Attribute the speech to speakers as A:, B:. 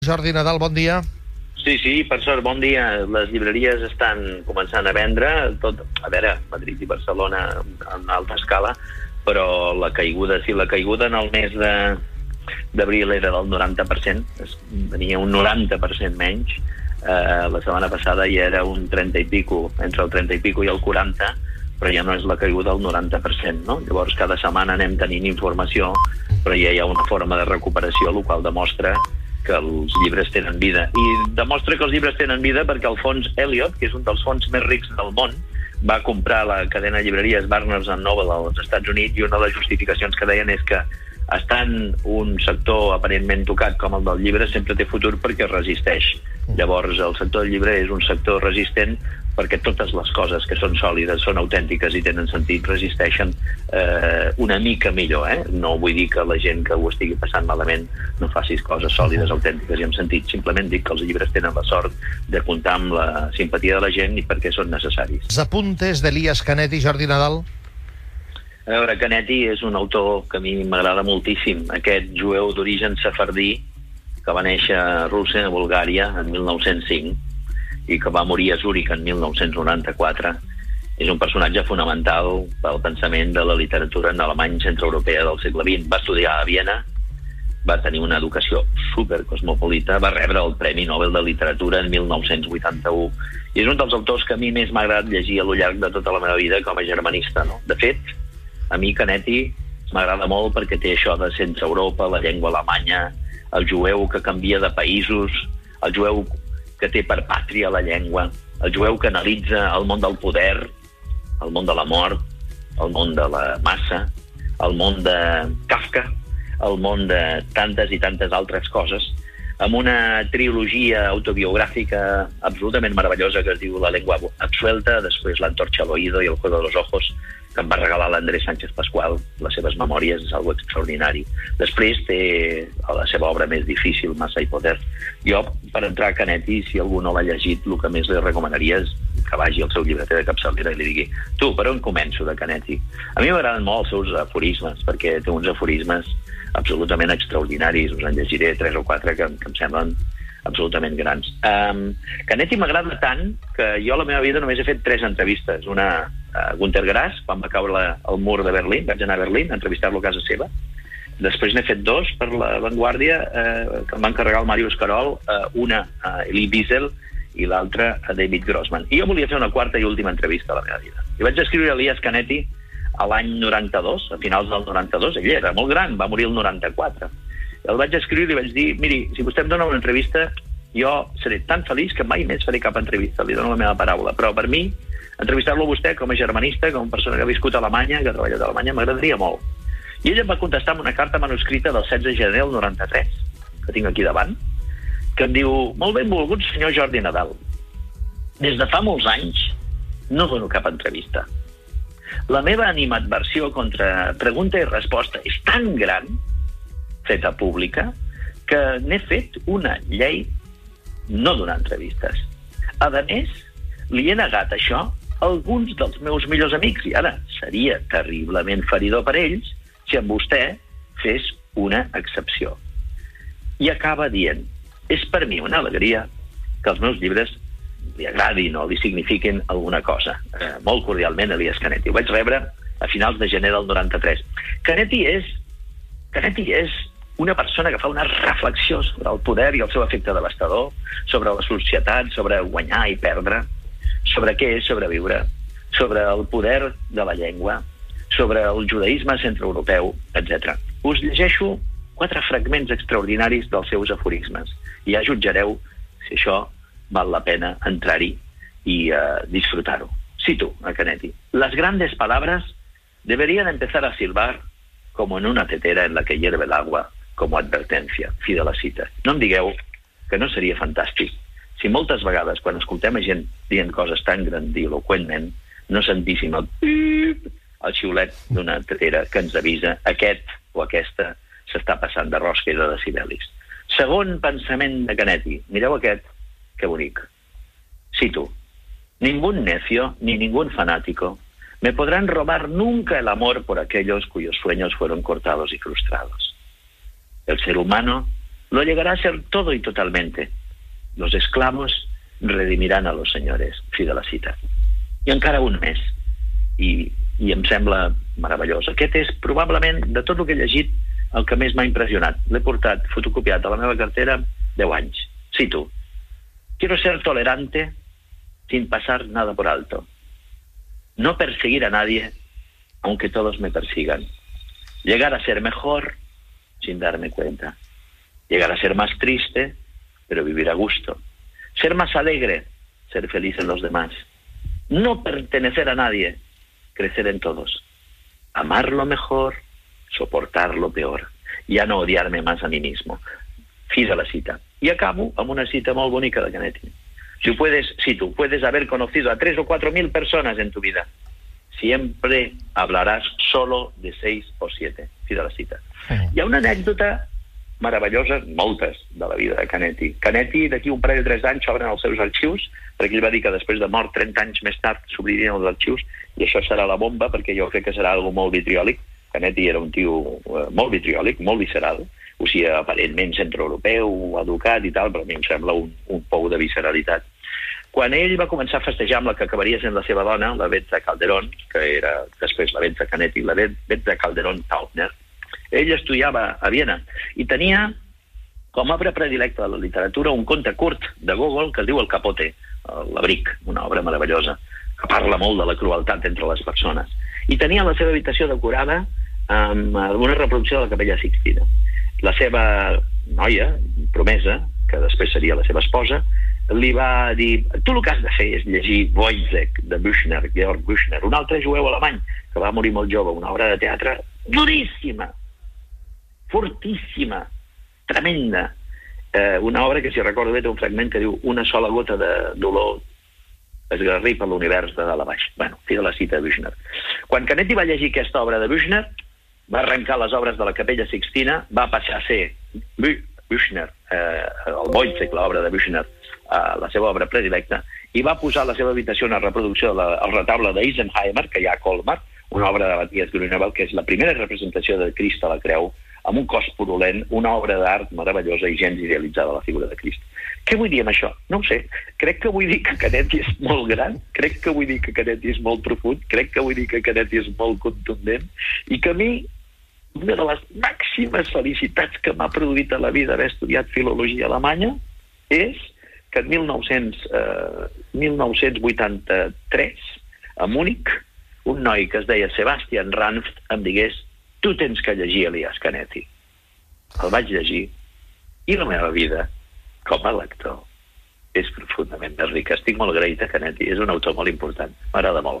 A: Jordi Nadal, bon dia.
B: Sí, per sort, bon dia. Les llibreries estan començant a vendre, a veure, Madrid i Barcelona en alta escala, però la caiguda en el mes d'abril era del 90%, venia un 90% menys, la setmana passada ja era un 30 i pico, entre el 30 i pico i el 40%, però ja no és la caiguda del 90%, no? Llavors cada setmana anem tenint informació, però ja hi ha una forma de recuperació, el qual demostra que els llibres tenen vida. I demostra que els llibres tenen vida perquè el fons Elliott, que és un dels fons més rics del món, va comprar la cadena de llibreries Barnes & Noble als Estats Units, i una de les justificacions que deien és que estant un sector aparentment tocat com el del llibre sempre té futur perquè resisteix. Llavors el sector del llibre és un sector resistent perquè totes les coses que són sòlides, són autèntiques i tenen sentit, resisteixen una mica millor. No vull dir que la gent que ho estigui passant malament no faci coses sòlides, autèntiques i amb sentit. Simplement dic que els llibres tenen la sort de comptar amb la simpatia de la gent i perquè són necessaris.
A: Els apuntes d'Elias Canetti, Jordi Nadal?
B: A veure, Canetti és un autor que a mi m'agrada moltíssim. Aquest jueu d'origen sefardí que va néixer a Rússia, a Bulgària, en 1905, i que va morir a Zúrich en 1994, és un personatge fonamental pel pensament de la literatura en alemany centreeuropea del segle XX. Va estudiar a Viena, va tenir una educació supercosmopolita, va rebre el Premi Nobel de Literatura en 1981, i és un dels autors que a mi més m'ha agradat llegir a lo llarg de tota la meva vida com a germanista, no? De fet, a mi Canetti m'agrada molt perquè té això de sense Europa, la llengua alemanya, el jueu que canvia de països, el jueu que té per pàtria la llengua, el jueu que analitza el món del poder, el món de la mort, el món de la massa, el món de Kafka, el món de tantes i tantes altres coses, amb una trilogia autobiogràfica absolutament meravellosa que es diu La lengua absuelta, després L'antorcha al oído i El juego de los ojos, que em va regalar l'Andrés Sánchez Pascual, les seves memòries, és algo extraordinari. Després té la seva obra més difícil, Massa i poder. Jo, per entrar a Canetti, si algú no l'ha llegit, el que més li recomanaria és que vagi al seu llibreter de capçalera i li digui: tu, per on començo de Canetti? A mi m'agraden molt els seus aforismes, perquè té uns aforismes absolutament extraordinaris. Us en llegiré 3 o 4 que em semblen absolutament grans. Canetti m'agrada tant que jo a la meva vida només he fet 3 entrevistes. Una a Günter Grass, quan va caure el mur de Berlín, vaig anar a Berlín a entrevistar-lo a casa seva. Després n'he fet 2 per La Vanguardia, que em va encarregar el Màrius Carol, una a Elie Wiesel i l'altra a David Grossman. I jo volia fer una 4ª i última entrevista a la meva vida. I vaig escriure a Elias Canetti a l'any 92, a finals del 92, ell era molt gran, va morir el 94. El vaig escriure i li vaig dir: miri, si vostè em dona una entrevista, jo seré tan feliç que mai més faré cap entrevista, li dono la meva paraula. Però per mi, entrevistar-lo a vostè com a germanista, com a persona que ha viscut a Alemanya, que ha treballat a Alemanya, m'agradaria molt. I ell em va contestar amb una carta manuscrita del 16 de gener del 93, que tinc aquí davant, que em diu: molt benvolgut senyor Jordi Nadal, des de fa molts anys no dono cap entrevista. La meva animadversió contra pregunta i resposta és tan gran, feta pública, que n'he fet una llei no donar entrevistes. A més, li he negat això a alguns dels meus millors amics, i ara seria terriblement feridor per ells si amb vostè fes una excepció. I acaba dient: és per mi una alegria que els meus llibres li agradin o li signifiquin alguna cosa. Molt cordialment, Elias Canetti. Ho vaig rebre a finals de gener del 93. Canetti és una persona que fa una reflexió sobre el poder i el seu efecte devastador, sobre la societat, sobre guanyar i perdre, sobre què és sobreviure, sobre el poder de la llengua, sobre el judaïsme centreeuropeu, etc. Us llegeixo 4 fragments extraordinaris dels seus aforismes i ja jutjareu si això val la pena entrar-hi i disfrutar-ho. Cito a Canetti: las grandes palabras deberían empezar a silbar como en una tetera en la que hierve el agua, como advertencia. Fi de la cita. No em digueu que no seria fantàstic si moltes vegades, quan escoltem a gent dient coses tan grandiloqüentment, no sentíssim el xiulet d'una tetera que ens avisa: aquest o aquesta s'està passant de rosca i de decibelis. Segon pensament de Canetti. Mireu aquest, que bonic. Cito: ningún necio ni ningún fanático me podrán robar nunca el amor por aquellos cuyos sueños fueron cortados y frustrados. El ser humano lo llegará a ser todo y totalmente. Los esclavos redimirán a los senyores. Fi de la cita. I encara un més. I em sembla meravellós. Aquest és probablement, de tot el que he llegit, el que més m'ha impressionat. L'he portat fotocopiat a la meva cartera 10 anys. Cito: quiero ser tolerante sin pasar nada por alto. No perseguir a nadie, aunque todos me persigan. Llegar a ser mejor sin darme cuenta. Llegar a ser más triste, pero vivir a gusto. Ser más alegre, ser feliz en los demás. No pertenecer a nadie, crecer en todos. Amar lo mejor, soportar lo peor. Ya no odiarme más a mí mismo. Fi de la cita. Y acabo amb una cita molt bonica de Canetti. Cito, puedes haber conocido a 3 o 4 mil personas en tu vida. Siempre hablarás solo de 6 o 7. Fi de la cita. Hi ha una anècdota meravellosa, moltes, de la vida de Canetti. Canetti, d'aquí un parell de 3 anys, s'obren els seus arxius, perquè ell va dir que després de mort, 30 anys més tard, s'obririen els arxius, i això serà la bomba, perquè jo crec que serà algo molt vitriòlic. Canetti era un tio molt vitriòlic, molt visceral, o sigui, aparentment centroeuropeu, educat i tal, però a mi em sembla un pou de visceralitat. Quan ell va començar a festejar amb la que acabaria sent la seva dona, la Betza Calderón, que era després la Betza Canetti, la Betza Calderón Taubner, ell estudiava a Viena i tenia com a obra predilecta de la literatura un conte curt de Gogol que es diu El Capote, l'abric, una obra meravellosa, que parla molt de la crueltat entre les persones. I tenia la seva habitació decorada amb una reproducció de la Capella Sixtina. La seva noia, promesa, que després seria la seva esposa, li va dir: tu el que has de fer és llegir Woyzeck, de Büchner, Georg Büchner, un altre jueu alemany que va morir molt jove, una obra de teatre duríssima, fortíssima, tremenda. Una obra que, si recordo bé, té un fragment que diu: una sola gota de dolor esgarrifa l'univers de dalt a baix. Bueno, fi de la cita de Büchner. Quan Canetti va llegir aquesta obra de Büchner, va arrencar les obres de la Capella Sixtina, va passar a ser Büchner, el Woyzeck, l'obra de Büchner, la seva obra predilecta, i va posar a la seva habitació una reproducció del retaule d'Eisenheimer, que hi ha a Colmar, una obra de Matthias Grünewald, que és la primera representació de Crist a la creu, amb un cos purulent, una obra d'art meravellosa i gens idealitzada, la figura de Crist. Què vull dir amb això? No ho sé. Crec que vull dir que Canetti és molt gran, crec que vull dir que Canetti és molt profund, crec que vull dir que Canetti és molt contundent, i que a mi una de les màximes felicitats que m'ha produït a la vida haver estudiat filologia alemanya és que en 1983, a Múnich, un noi que es deia Sebastian Ranft em digués: tu tens que llegir Elias Canetti. El vaig llegir i la meva vida, com a lector, és profundament més rica. Estic molt agraït a Canetti, és un autor molt important, m'agrada molt.